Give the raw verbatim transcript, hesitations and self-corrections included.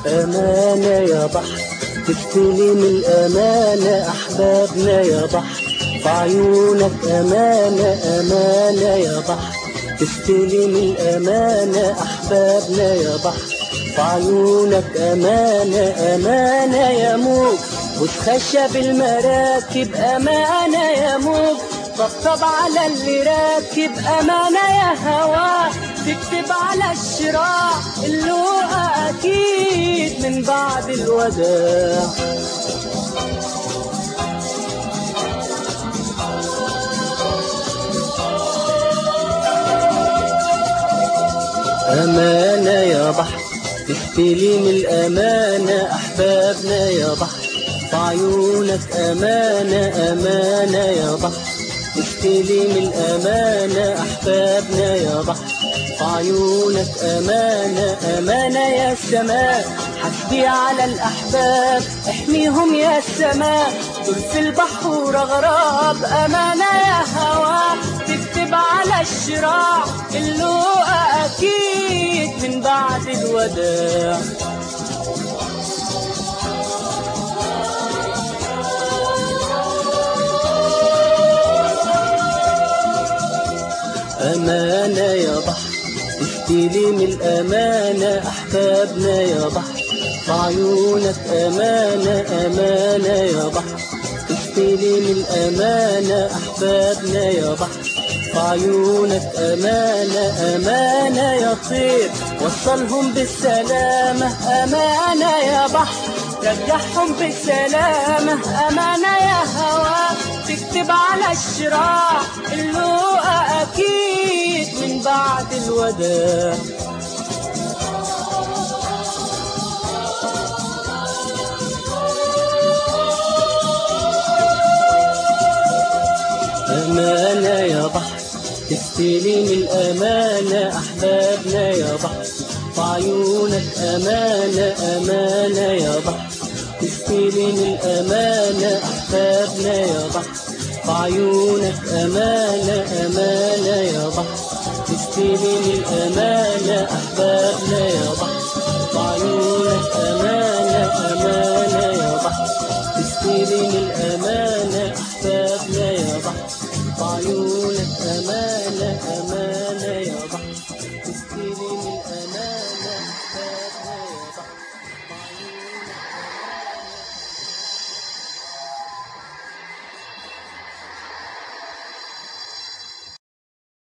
أمانة يا بحر تستلم الأمانة أحبابنا يا بحر في عيونك أمانة أمانة يا بحر تستلم الأمانة أحبابنا يا بحر في عيونك أمانة أمانة يا موج وتخشب المراكب أمانة يا موج طبطب على اللي راكب أمانة يا هوا تكتب على الشراع اللقا أكيد من بعد الوداع. أمانة يا بحر تستلم الأمانة أحبابنا يا بحر في عيونك أمانة أمانة يا بحر تستلم الأمانة أحبابنا يا بحر في عيونك أمانة أمانة يا السماء حسبي على الأحباب احميهم يا السماء دول في البحر غراب أمانة يا هوا تكتب على الشراع اللقا أكيد من بعد الوداع. أمانة يا بحر تستلم الأمانة أحبابنا يا بحر في عيونك أمانة أمانة يا بحر تستلم الأمانة أحبابنا يا بحر في عيونك أمانة أمانة يا طير وصلهم بالسلامة أمانة يا بحر رجعهم بالسلامة أمانة يا هوا تكتب على الشراع اللقا أكيد من بعد الوداع. أمانة يا بحر تستلم الأمانة أحبابنا يا بحر في عيونك أمانة أمانة يا بحر تستلم الأمانة أحبابنا يا بحر في عيونك أمانة أمانة يا بحر تستلم الأمانة أحبابنا يا بحر في عيونك أمانة أمانة يا بحر تستلم الأمانة أحبابنا يا بحر في عيونك أمانة أمانة يا بحر